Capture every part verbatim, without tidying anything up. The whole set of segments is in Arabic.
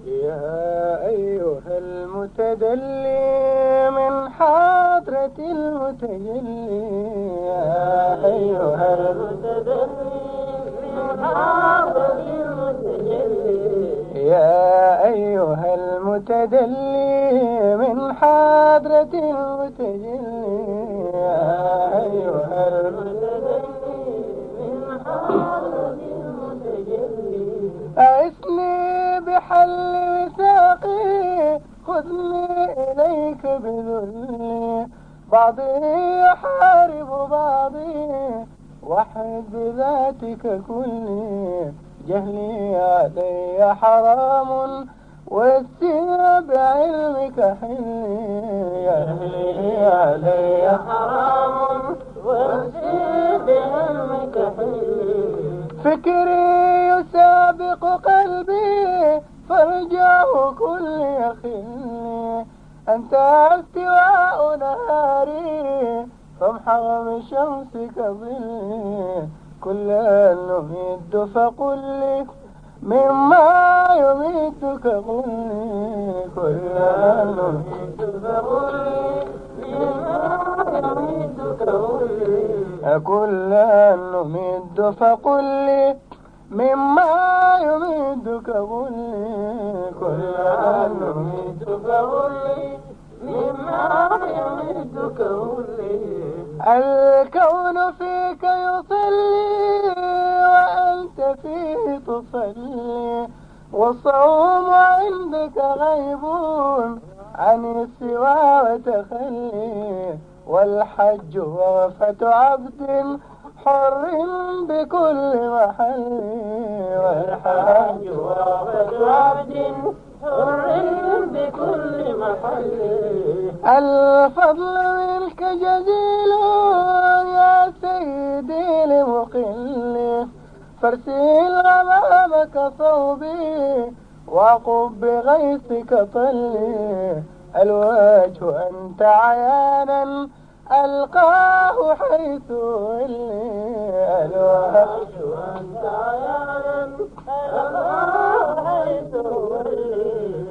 يا أيها المتدلي من حضرة المتجلي، يا أيها المتدلي من حضرة المتجلي، يا أيها المتدلي من حضرة المتجلي، يا أيها المتدلي من حضرة المتجلي. أعسني بحل وثاقي، خذني إليك بذلي، بعضي يحارب بعضي، وحد بذاتك كلي. جهلي علي حرام والسير بعلمك حلي، جهلي علي حرام والسير بعلمك حلي. فكري يسابق قلبي فارجعه كل يخلي، أنت استواء نهاري فامحر من شمسك ظلي. كلا نمد فقل لي مما يميتك قل لي، كلا نمد فقل لي مما يميتك قل لي. كلا نمد فقل لي مما يميتك قل لي، كلا نمد فقل لي مما يميتك قل لي. الكون فيك يصلي وأنت فيه تصلي، والصوم عندك غيب عن السوى وتخلي، والحج وقفة عبد حر بكل محل، والحج وقفة عبد حر بكل محل. الفضل منك جزيل يا سيدي لمقل، فارسل أمامك صوبي وقب بغيثك طلي. الوجه أنت عيانا ألقاه حيث ولي، الوجه أنت عيانا ألقاه حيث ولي.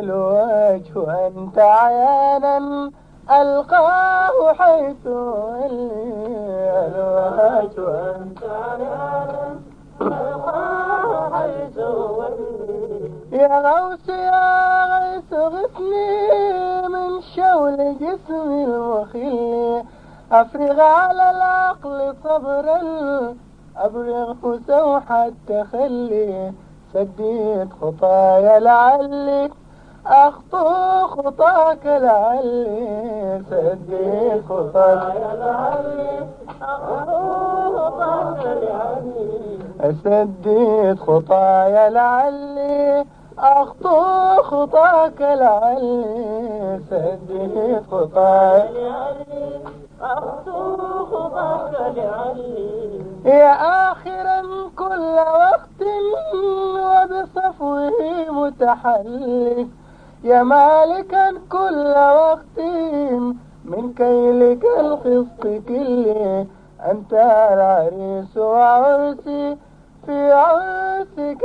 الوجه أنت عيانا ألقاه حيث ولي، الوجه أنت عيانا ألقاه حيث ولي. يا غوث يا غيث غثني من شول جسمي المخل، أفرغ على العقل صبرا أبرغه سوح التخلي. سديد خطايا لعلي أخطو خطاك لعلي، سديد خطايا لعلي أخطو خطاك لعلي. سديد خطايا لعلي أخطو خطاك لعلي، سديد خطايا لعلي أخطو خطاك لعلي. يا آخرا كل وقت وبصفوه متحلي، يا مالكا كل وقت من كيلك القسط كله. أنت العريس وعرسي في عرسك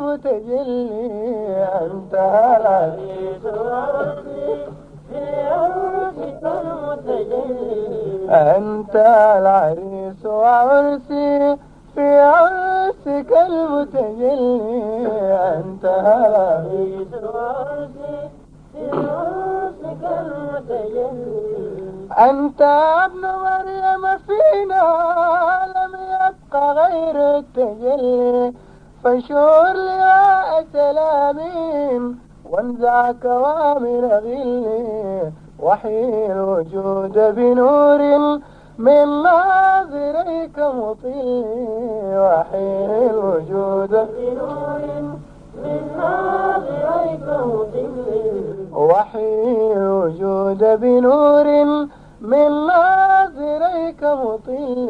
المتجلي، أنت العريس وعرسي في عرسك المتجلي. أنت العريس وعرسي في عرسك المتجلي، أنت العريس وعرسي في عرسك المتجلي. أنت ابن مريم فينا لم يبق غير التجلي، فانشر لواء سلام وانزع كوامن غلي. وحي الوجود بنور من ناظريك مطل، وحي الوجود بنور من ناظريك مطل. وحي الوجود بنور من ناظريك مطل،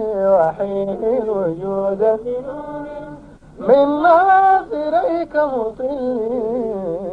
وحي الوجود بنور من ناظريك مطل.